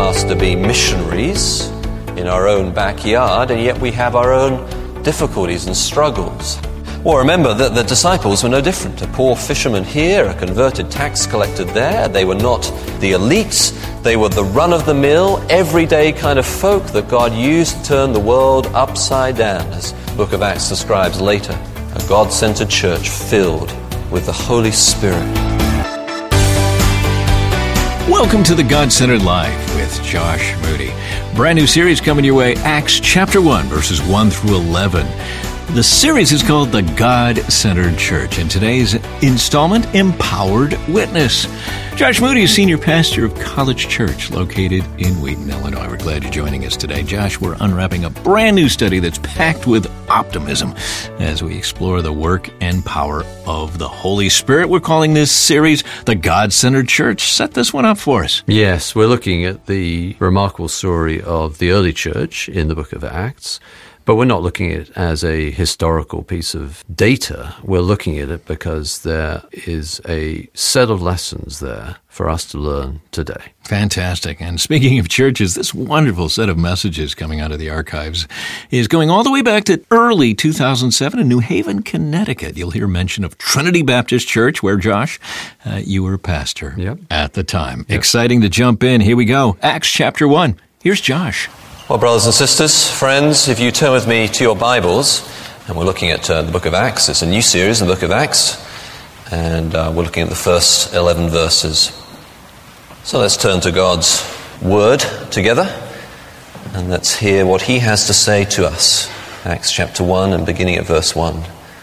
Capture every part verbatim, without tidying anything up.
asked to be missionaries in our own backyard, and yet we have our own difficulties and struggles. Well, remember that the disciples were no different. A poor fisherman here, a converted tax collector there. They were not the elites. They were the run-of-the-mill, everyday kind of folk that God used to turn the world upside down, as the book of Acts describes later. A God-centered church filled with the Holy Spirit. Welcome to the God-Centered Life with Josh Moody. Brand new series coming your way, Acts chapter one, verses one through eleven. The series is called The God-Centered Church, and today's installment, Empowered Witness. Josh Moody is senior pastor of College Church located in Wheaton, Illinois. We're glad you're joining us today. Josh, we're unwrapping a brand new study that's packed with optimism as we explore the work and power of the Holy Spirit. We're calling this series The God-Centered Church. Set this one up for us. Yes, we're looking at the remarkable story of the early church in the book of Acts. But we're not looking at it as a historical piece of data. We're looking at it because there is a set of lessons there for us to learn today. Fantastic. And speaking of churches, this wonderful set of messages coming out of the archives is going all the way back to early two thousand seven in New Haven, Connecticut. You'll hear mention of Trinity Baptist Church, where, Josh, uh, you were pastor yep. at the time. Yep. Exciting to jump in. Here we go. Acts chapter one. Here's Josh. Well, brothers and sisters, friends, if you turn with me to your Bibles, and we're looking at uh, the book of Acts. It's a new series in the book of Acts, and uh, we're looking at the first eleven verses. So let's turn to God's Word together, and let's hear what He has to say to us. Acts chapter one, and beginning at verse one.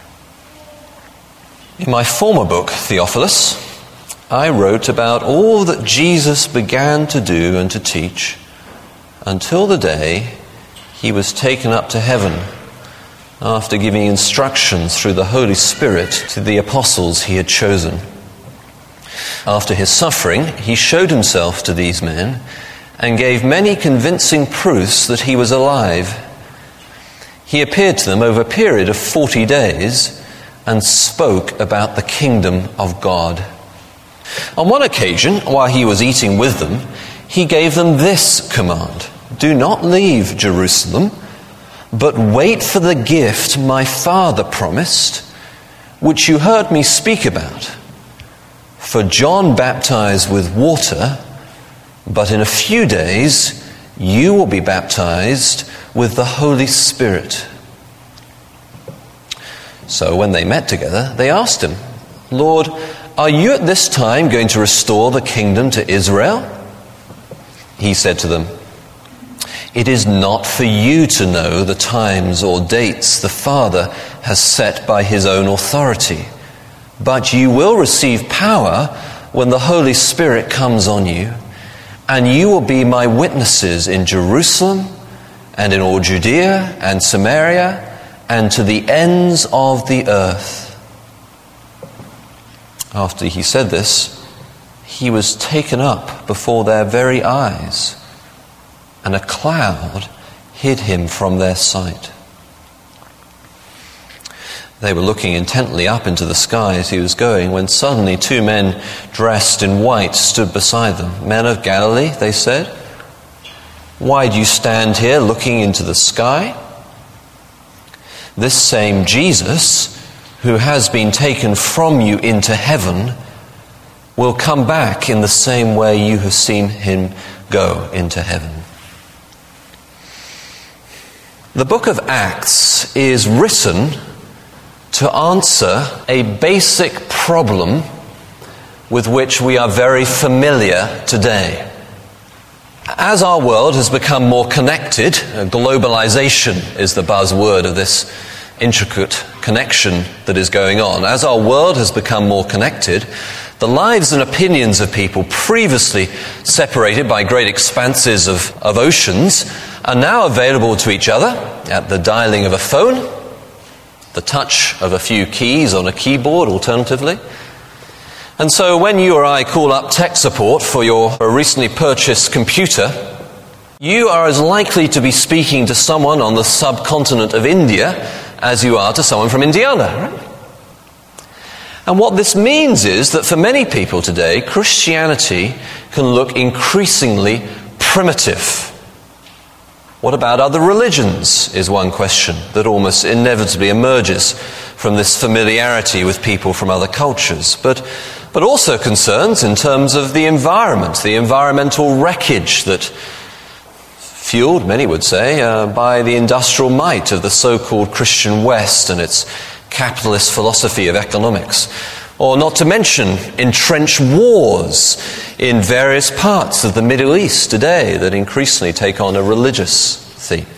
In my former book, Theophilus, I wrote about all that Jesus began to do and to teach, until the day he was taken up to heaven, after giving instructions through the Holy Spirit to the apostles he had chosen. After his suffering, he showed himself to these men and gave many convincing proofs that he was alive. He appeared to them over a period of forty days and spoke about the kingdom of God. On one occasion, while he was eating with them, he gave them this command: do not leave Jerusalem, but wait for the gift my Father promised, which you heard me speak about. For John baptized with water, but in a few days you will be baptized with the Holy Spirit. So when they met together, they asked him, Lord, are you at this time going to restore the kingdom to Israel? He said to them, it is not for you to know the times or dates the Father has set by his own authority, but you will receive power when the Holy Spirit comes on you, and you will be my witnesses in Jerusalem and in all Judea and Samaria and to the ends of the earth. After he said this, he was taken up before their very eyes, and a cloud hid him from their sight. They were looking intently up into the sky as he was going, when suddenly two men dressed in white stood beside them. Men of Galilee, they said, why do you stand here looking into the sky? This same Jesus, who has been taken from you into heaven, will come back in the same way you have seen him go into heaven. The book of Acts is written to answer a basic problem with which we are very familiar today. As our world has become more connected, globalization is the buzzword of this intricate connection that is going on. As our world has become more connected, the lives and opinions of people previously separated by great expanses of, of oceans are now available to each other at the dialing of a phone, the touch of a few keys on a keyboard alternatively. And so when you or I call up tech support for your recently purchased computer, you are as likely to be speaking to someone on the subcontinent of India as you are to someone from Indiana, right? And what this means is that for many people today, Christianity can look increasingly primitive? What about other religions, is one question that almost inevitably emerges from this familiarity with people from other cultures, but, but also concerns in terms of the environment, the environmental wreckage that fueled, many would say, uh, by the industrial might of the so-called Christian West and its capitalist philosophy of economics. Or not to mention entrenched wars in various parts of the Middle East today that increasingly take on a religious theme.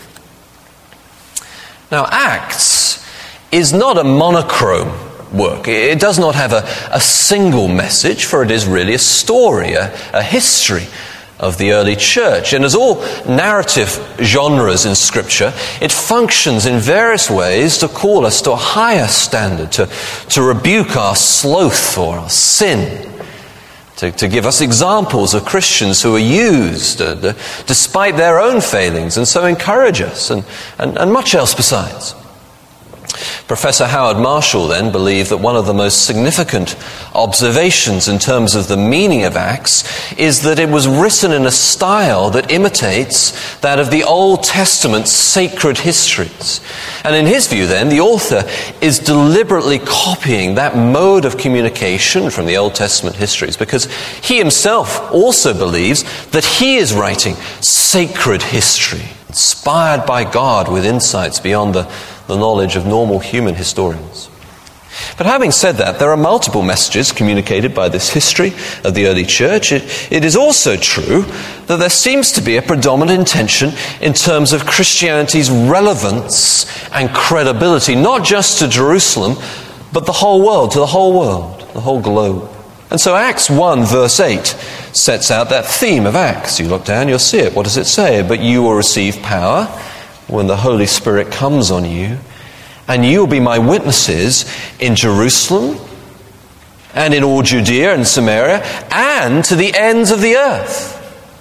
Now, Acts is not a monochrome work. It does not have a, a single message, for it is really a story, a, a history of the early church. And as all narrative genres in Scripture, it functions in various ways to call us to a higher standard, to, to rebuke our sloth or our sin, to, to give us examples of Christians who are used uh, the, despite their own failings, and so encourage us, and, and, and much else besides. Professor Howard Marshall then believed that one of the most significant observations in terms of the meaning of Acts is that it was written in a style that imitates that of the Old Testament's sacred histories. And in his view then, the author is deliberately copying that mode of communication from the Old Testament histories, because he himself also believes that he is writing sacred history, inspired by God with insights beyond the the knowledge of normal human historians. But having said that, there are multiple messages communicated by this history of the early church. It, it is also true that there seems to be a predominant intention in terms of Christianity's relevance and credibility, not just to Jerusalem, but the whole world, to the whole world, the whole globe. And so Acts one verse eight sets out that theme of Acts. You look down, you'll see it. What does it say? But you will receive power when the Holy Spirit comes on you, and you will be my witnesses in Jerusalem and in all Judea and Samaria and to the ends of the earth.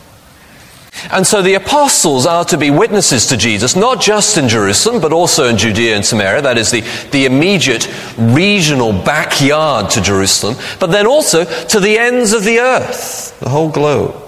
And so the apostles are to be witnesses to Jesus, not just in Jerusalem, but also in Judea and Samaria, that is the, the immediate regional backyard to Jerusalem, but then also to the ends of the earth, the whole globe.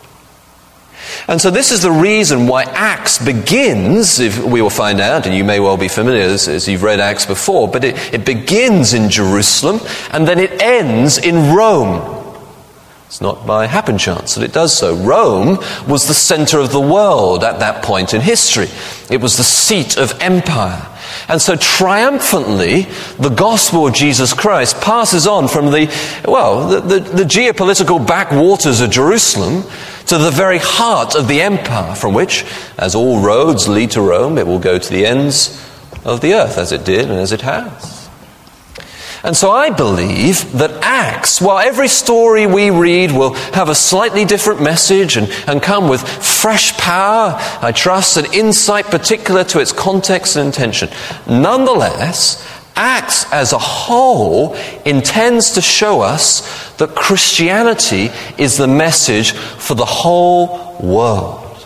And so this is the reason why Acts begins, if we will find out, and you may well be familiar as, as you've read Acts before, but it, it begins in Jerusalem and then it ends in Rome. It's not by happen chance that it does so. Rome was the center of the world at that point in history. It was the seat of empire. And so triumphantly, the gospel of Jesus Christ passes on from the, well, the, the, the geopolitical backwaters of Jerusalem to the very heart of the empire, from which, as all roads lead to Rome, it will go to the ends of the earth, as it did and as it has. And so I believe that Acts, while every story we read will have a slightly different message and, and come with fresh power, I trust, and insight particular to its context and intention, nonetheless, Acts as a whole intends to show us that Christianity is the message for the whole world.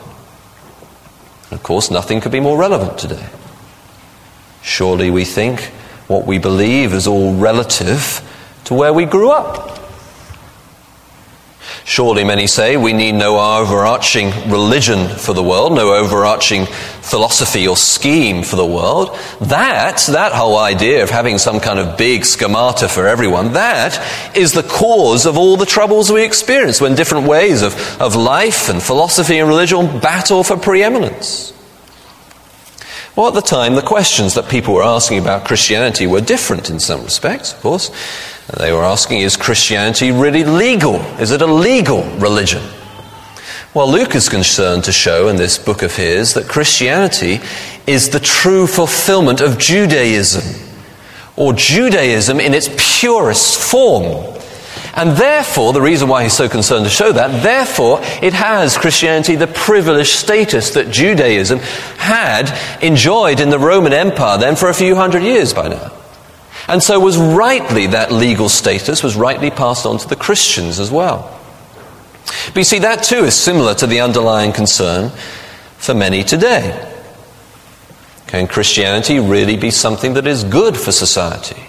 And of course, nothing could be more relevant today. Surely we think what we believe is all relative to where we grew up. Surely, many say, we need no overarching religion for the world, no overarching philosophy or scheme for the world. That, that whole idea of having some kind of big schemata for everyone, that is the cause of all the troubles we experience when different ways of, of life and philosophy and religion battle for preeminence. Well, at the time, the questions that people were asking about Christianity were different in some respects, of course. They were asking, is Christianity really legal? Is it a legal religion? Well, Luke is concerned to show in this book of his that Christianity is the true fulfillment of Judaism, or Judaism in its purest form. And therefore, the reason why he's so concerned to show that, therefore, it has, Christianity, the privileged status that Judaism had enjoyed in the Roman Empire then for a few hundred years by now. And so was rightly, that legal status was rightly passed on to the Christians as well. But you see, that too is similar to the underlying concern for many today. Can Christianity really be something that is good for society?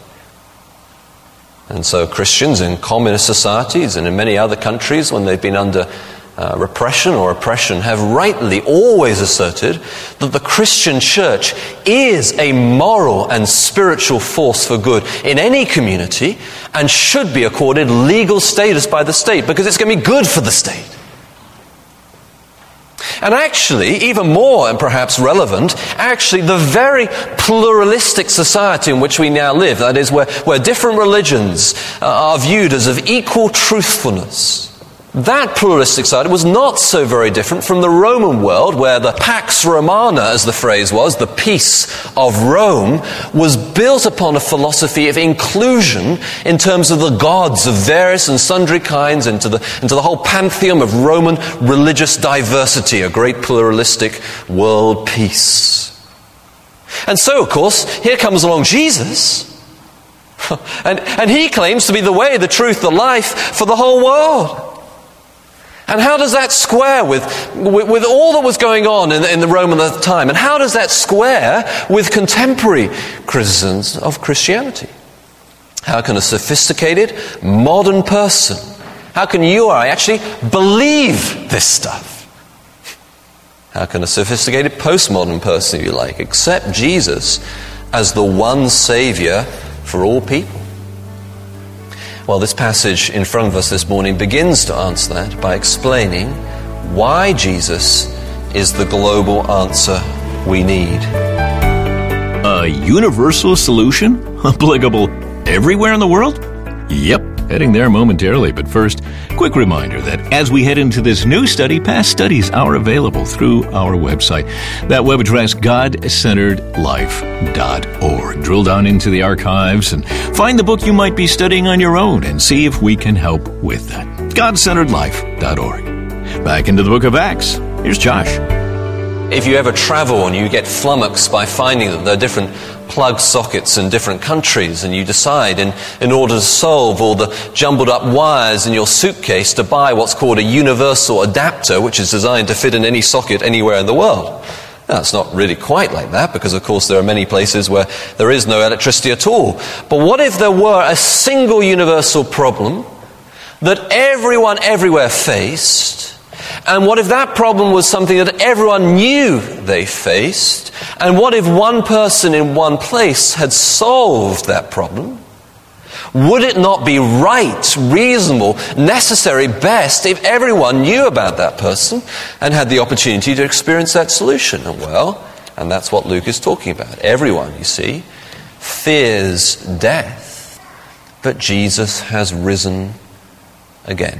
And so Christians in communist societies and in many other countries, when they've been under uh, repression or oppression have rightly always asserted that the Christian church is a moral and spiritual force for good in any community and should be accorded legal status by the state because it's going to be good for the state. And actually, even more and perhaps relevant, actually the very pluralistic society in which we now live, that is where, where different religions uh, are viewed as of equal truthfulness, that pluralistic society was not so very different from the Roman world where the Pax Romana, as the phrase was, the peace of Rome, was built upon a philosophy of inclusion in terms of the gods of various and sundry kinds into the, into the whole pantheon of Roman religious diversity, a great pluralistic world peace. And so, of course, here comes along Jesus, and, and he claims to be the way, the truth, the life for the whole world. And how does that square with, with, with all that was going on in, in the Roman at the time? And how does that square with contemporary criticisms of Christianity? How can a sophisticated, modern person, how can you or I actually believe this stuff? How can a sophisticated postmodern person, if you like, accept Jesus as the one Savior for all people? Well, this passage in front of us this morning begins to answer that by explaining why Jesus is the global answer we need. A universal solution? Applicable everywhere in the world? Yep, heading there momentarily. But first, quick reminder that as we head into this new study, past studies are available through our website. That web address, god centered life dot org. Drill down into the archives and find the book you might be studying on your own and see if we can help with that. god centered life dot org. Back into the book of Acts. Here's Josh. If you ever travel and you get flummoxed by finding that there are different plug sockets in different countries, and you decide in, in order to solve all the jumbled up wires in your suitcase to buy what's called a universal adapter, which is designed to fit in any socket anywhere in the world. Now, it's not really quite like that because, of course, there are many places where there is no electricity at all. But what if there were a single universal problem that everyone everywhere faced? And what if that problem was something that everyone knew they faced? And what if one person in one place had solved that problem? Would it not be right, reasonable, necessary, best if everyone knew about that person and had the opportunity to experience that solution? And well, and that's what Luke is talking about. Everyone, you see, fears death, but Jesus has risen again.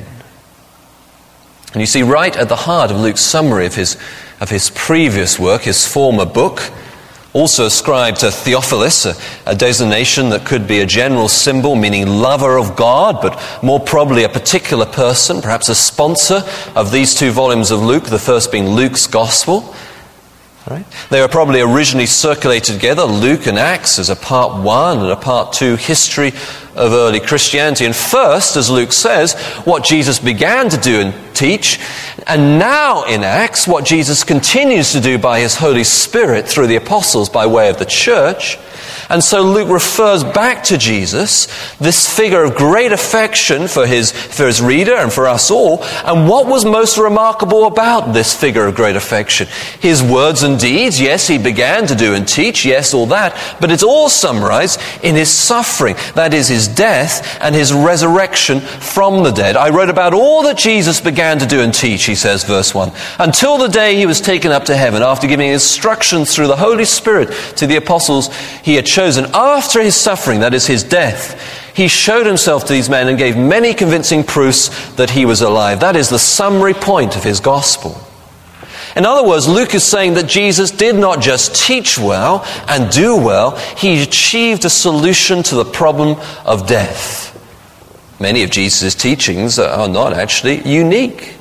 And you see, right at the heart of Luke's summary of his, of his previous work, his former book, also ascribed to Theophilus, a, a designation that could be a general symbol meaning lover of God, but more probably a particular person, perhaps a sponsor of these two volumes of Luke, the first being Luke's Gospel. Right? They were probably originally circulated together, Luke and Acts, as a part one and a part two history of early Christianity. And first, as Luke says, what Jesus began to do and teach, and now in Acts, what Jesus continues to do by his Holy Spirit through the apostles by way of the church. And so Luke refers back to Jesus, this figure of great affection for his, for his reader and for us all. And what was most remarkable about this figure of great affection? His words and deeds, yes, he began to do and teach, yes, all that, but it's all summarized in his suffering, that is his death and his resurrection from the dead. I wrote about all that Jesus began to do and teach, he says, verse one, until the day he was taken up to heaven, after giving instructions through the Holy Spirit to the apostles he had chosen. After his suffering, that is his death, he showed himself to these men and gave many convincing proofs that he was alive. That is the summary point of his gospel. In other words, Luke is saying that Jesus did not just teach well and do well, he achieved a solution to the problem of death. Many of Jesus' teachings are not actually unique.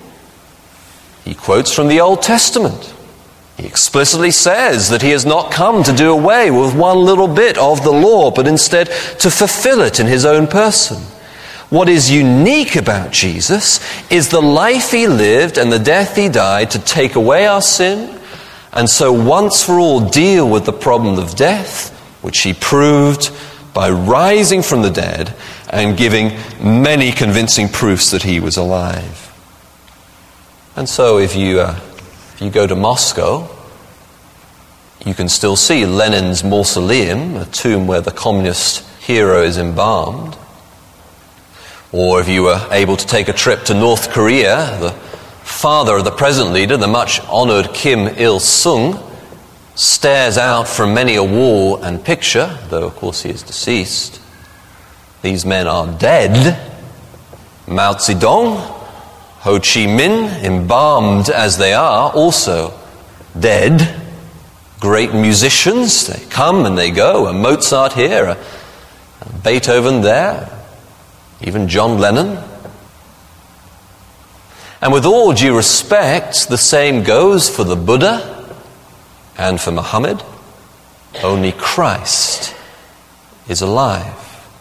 He quotes from the Old Testament. He explicitly says that he has not come to do away with one little bit of the law, but instead to fulfill it in his own person. What is unique about Jesus is the life he lived and the death he died to take away our sin, and so once for all deal with the problem of death, which he proved by rising from the dead and giving many convincing proofs that he was alive. And so if you, uh, if you go to Moscow, you can still see Lenin's mausoleum, a tomb where the communist hero is embalmed. Or if you were able to take a trip to North Korea, the father of the present leader, the much-honored Kim Il-sung, stares out from many a wall and picture, though of course he is deceased. These men are dead. Mao Zedong, Ho Chi Minh, embalmed as they are, also dead. Great musicians, they come and they go, a Mozart here, a Beethoven there, even John Lennon. And with all due respect, the same goes for the Buddha and for Muhammad. Only Christ is alive.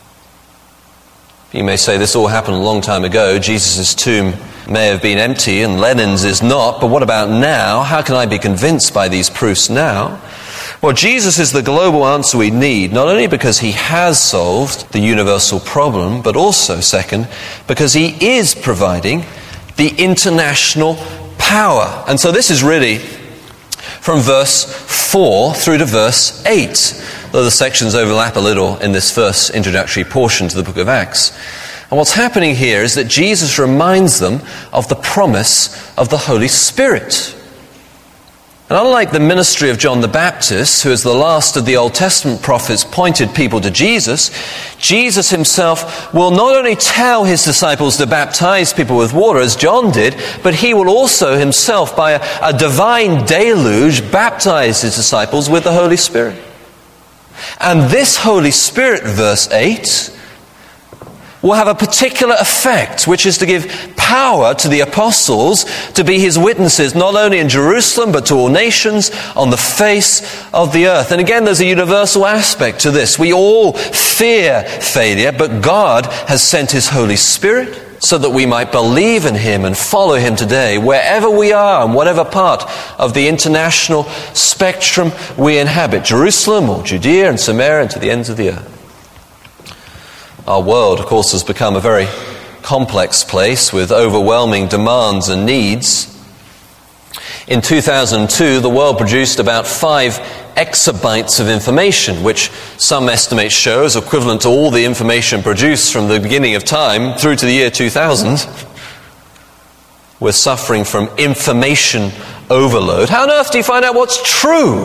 You may say this all happened a long time ago. Jesus' tomb may have been empty and Lenin's is not, but what about now? How can I be convinced by these proofs now? Well, Jesus is the global answer we need, not only because he has solved the universal problem, but also, second, because he is providing the international power. And so this is really from verse four through to verse eight, though the sections overlap a little in this first introductory portion to the book of Acts. And what's happening here is that Jesus reminds them of the promise of the Holy Spirit. And unlike the ministry of John the Baptist, who as the last of the Old Testament prophets pointed people to Jesus, Jesus himself will not only tell his disciples to baptize people with water as John did, but he will also himself, by a, a divine deluge, baptize his disciples with the Holy Spirit. And this Holy Spirit, verse eight, will have a particular effect, which is to give power to the apostles to be his witnesses, not only in Jerusalem, but to all nations on the face of the earth. And again, there's a universal aspect to this. We all fear failure, but God has sent his Holy Spirit so that we might believe in him and follow him today, wherever we are and whatever part of the international spectrum we inhabit, Jerusalem or Judea and Samaria and to the ends of the earth. Our world, of course, has become a very complex place with overwhelming demands and needs. In two thousand two, the world produced about five exabytes of information, which some estimates show is equivalent to all the information produced from the beginning of time through to the year two thousand. We're suffering from information overload. How on earth do you find out what's true?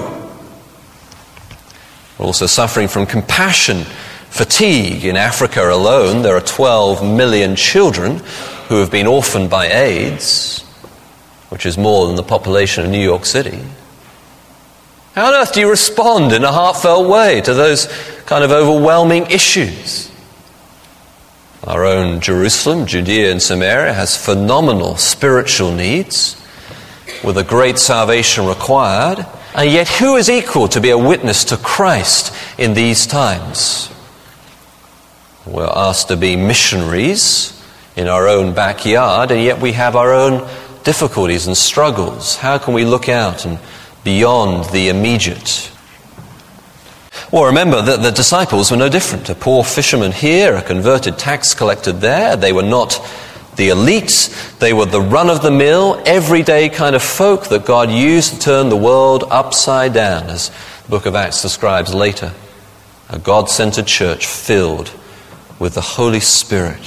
We're also suffering from compassion fatigue. In Africa alone, there are twelve million children who have been orphaned by AIDS, which is more than the population of New York City. How on earth do you respond in a heartfelt way to those kind of overwhelming issues? Our own Jerusalem, Judea and Samaria has phenomenal spiritual needs with a great salvation required, and yet who is equal to be a witness to Christ in these times? We're asked to be missionaries in our own backyard, and yet we have our own difficulties and struggles. How can we look out and beyond the immediate? Well, remember that the disciples were no different. A poor fisherman here, a converted tax collector there. They were not the elite. They were the run-of-the-mill, everyday kind of folk that God used to turn the world upside down, as the book of Acts describes later. A God-centered church filled with the Holy Spirit.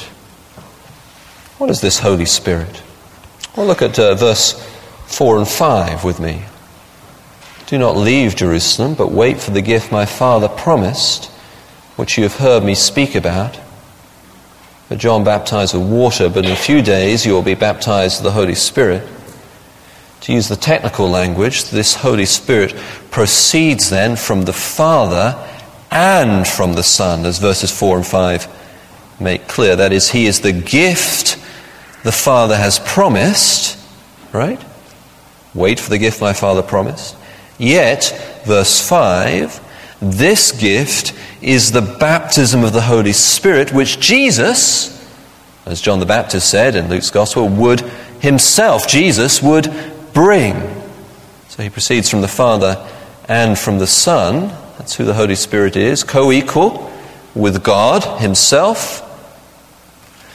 What is this Holy Spirit? Well, look at uh, verse four and five with me. Do not leave Jerusalem, but wait for the gift my Father promised, which you have heard me speak about. But John baptized with water, but in a few days you will be baptized with the Holy Spirit. To use the technical language, this Holy Spirit proceeds then from the Father and from the Son, as verses four and five make clear. That is, he is the gift the Father has promised, right? Wait for the gift my Father promised. Yet, verse five, this gift is the baptism of the Holy Spirit, which Jesus, as John the Baptist said in Luke's Gospel, would himself, Jesus, would bring. So he proceeds from the Father and from the Son. That's who the Holy Spirit is, co-equal with God himself.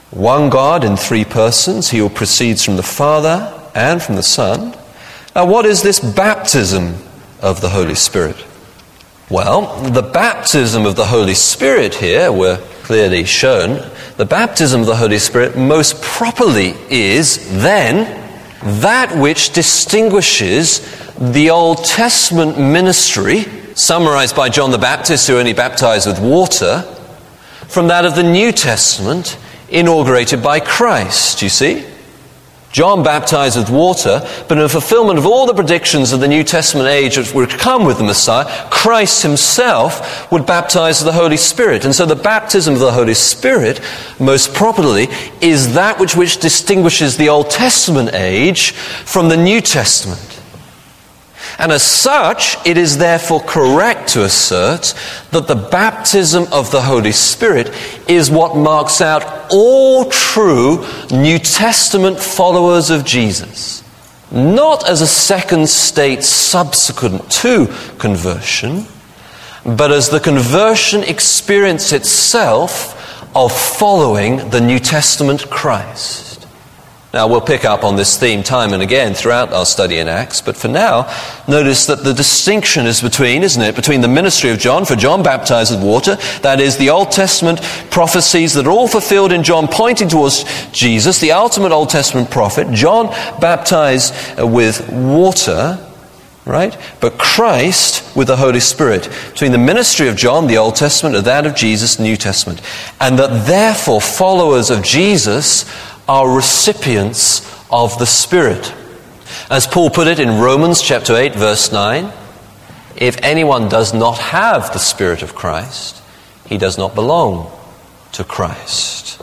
One God in three persons, he who proceeds from the Father and from the Son. Now, what is this baptism of the Holy Spirit? Well, the baptism of the Holy Spirit here, we're clearly shown, the baptism of the Holy Spirit most properly is then that which distinguishes the Old Testament ministry, summarized by John the Baptist, who only baptized with water, from that of the New Testament, inaugurated by Christ, you see? John baptized with water, but in fulfillment of all the predictions of the New Testament age which would come with the Messiah, Christ himself would baptize with the Holy Spirit. And so the baptism of the Holy Spirit, most properly, is that which, which distinguishes the Old Testament age from the New Testament. And as such, it is therefore correct to assert that the baptism of the Holy Spirit is what marks out all true New Testament followers of Jesus. Not as a second state subsequent to conversion, but as the conversion experience itself of following the New Testament Christ. Now, we'll pick up on this theme time and again throughout our study in Acts, but for now, notice that the distinction is between, isn't it, between the ministry of John, for John baptized with water, that is, the Old Testament prophecies that are all fulfilled in John pointing towards Jesus, the ultimate Old Testament prophet. John baptized with water, right? But Christ with the Holy Spirit, between the ministry of John, the Old Testament, and that of Jesus, the New Testament. And that therefore followers of Jesus are recipients of the Spirit. As Paul put it in Romans chapter eight, verse nine, if anyone does not have the Spirit of Christ, he does not belong to Christ.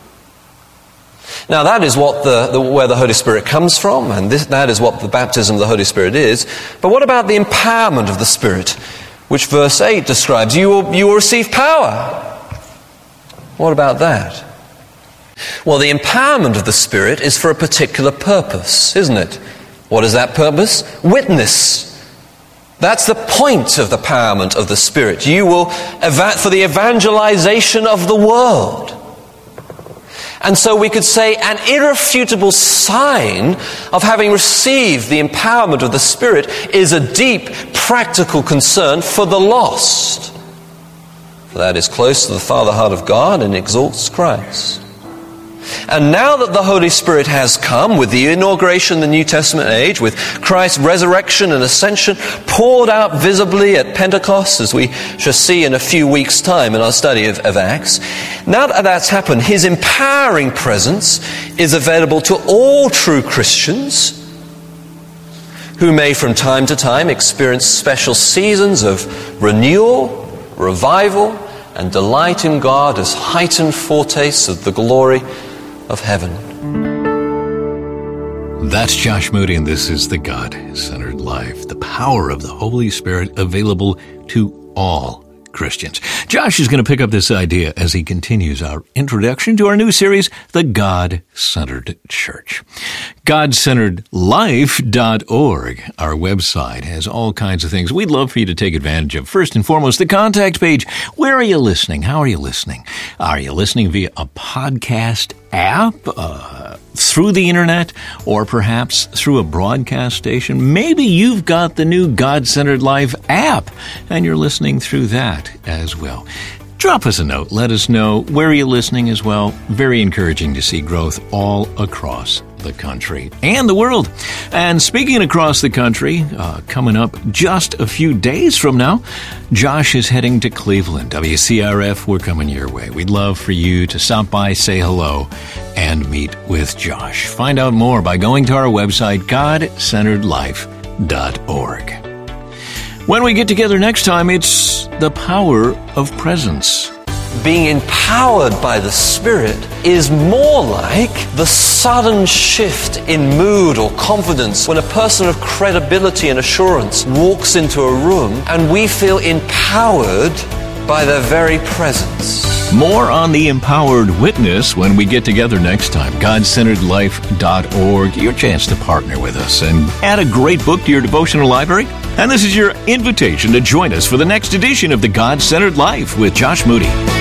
Now that is what the, the where the Holy Spirit comes from, and this, that is what the baptism of the Holy Spirit is. But what about the empowerment of the Spirit, which verse eight describes? You will, you will receive power. What about that? Well, the empowerment of the Spirit is for a particular purpose, isn't it? What is that purpose? Witness. That's the point of the empowerment of the Spirit. You will, eva- for the evangelization of the world. And so we could say an irrefutable sign of having received the empowerment of the Spirit is a deep, practical concern for the lost. For that is close to the Father heart of God and exalts Christ. And now that the Holy Spirit has come with the inauguration of the New Testament age, with Christ's resurrection and ascension poured out visibly at Pentecost, as we shall see in a few weeks' time in our study of, of Acts, now that that's happened, his empowering presence is available to all true Christians who may from time to time experience special seasons of renewal, revival, and delight in God as heightened foretastes of the glory of heaven. That's Josh Moody, and this is the God-Centered Life, the power of the Holy Spirit available to all Christians. Josh is going to pick up this idea as he continues our introduction to our new series, The God-Centered Church. God Centered Life dot org, our website, has all kinds of things we'd love for you to take advantage of. First and foremost, the contact page. Where are you listening? How are you listening? Are you listening via a podcast app, uh, through the internet, or perhaps through a broadcast station? Maybe you've got the new God-Centered Life app, and you're listening through that as well. Drop us a note. Let us know where you're listening as well. Very encouraging to see growth all across the country and the world. And speaking across the country, uh, coming up just a few days from now, Josh is heading to Cleveland. W C R F, we're coming your way. We'd love for you to stop by, say hello, and meet with Josh. Find out more by going to our website, God Centered Life dot org. When we get together next time, it's the power of presence. Being empowered by the Spirit is more like the sudden shift in mood or confidence when a person of credibility and assurance walks into a room and we feel empowered by their very presence. More on the empowered witness when we get together next time. God Centered Life dot org, your chance to partner with us and add a great book to your devotional library. And this is your invitation to join us for the next edition of The God-Centered Life with Josh Moody.